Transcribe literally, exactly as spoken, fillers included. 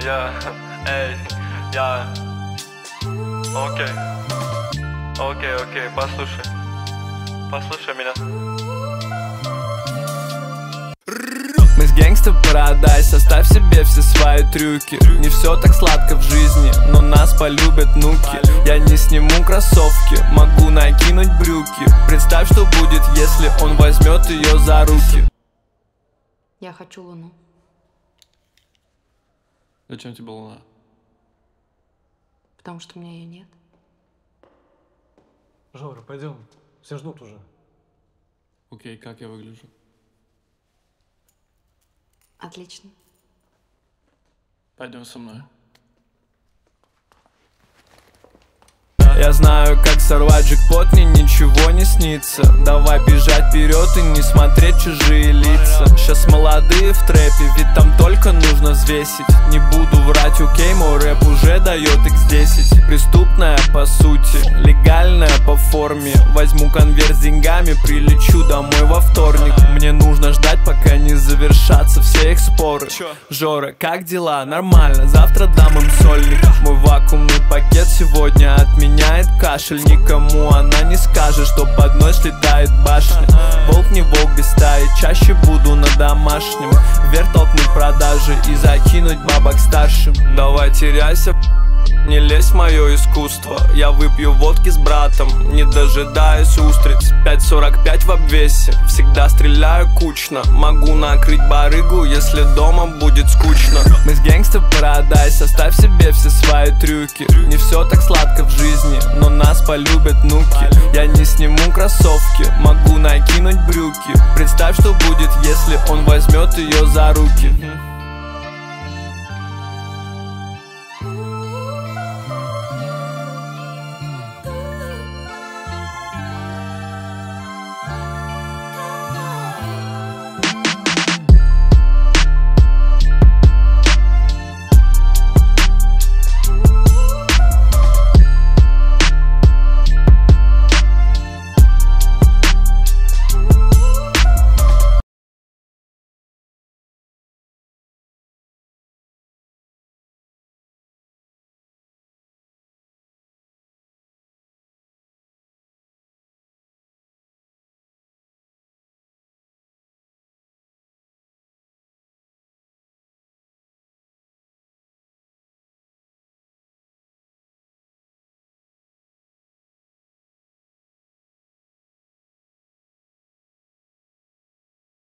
Я, эй, я. Окей. Окей, окей, послушай. Послушай меня. Мы с Gangsta Paradise, оставь себе все свои трюки. Не все так сладко в жизни, но нас полюбят внуки. Я не сниму кроссовки, могу накинуть брюки. Представь, что будет, если он возьмет ее за руки. Я хочу луну. Зачем тебе луна? Потому что у меня ее нет. Жора, пойдем, все ждут уже. Окей, как я выгляжу? Отлично. Пойдем со мной. Я знаю, как сорвать джекпот, мне ничего не снится. Давай бежать вперед и не смотреть чужие лица. Сейчас молодые в трэпе, ведь там только нужно взвесить. Не буду врать, окей, мой рэп уже дает икс десять. Преступная по сути, легальная по форме. Возьму конверт с деньгами, прилечу домой во вторник. Мне нужно ждать, пока не завершатся все их споры. Жора, как дела? Нормально, завтра дам им сольник. Мой вакуумный пакет сегодня отменяет кашель. Никому она не скажет, что под ночь летает башня. Волк не волк без стаи, чаще буду на домашнем. Вверх толкнуть продажи и закинуть бабок старшим. Давай теряйся, не лезь в мое искусство. Я выпью водки с братом, не дожидаясь устриц. пять сорок пять в обвесе, всегда стреляю кучно. Могу накрыть барыгу, если дома будет скучно. Мы с Gangsta Paradise, оставь себе все свои трюки. Не все так сладко в жизни, но нас полюбят внуки. Я не сниму кроссовки, могу накинуть брюки. Представь, что будет, если он возьмет ее за руки.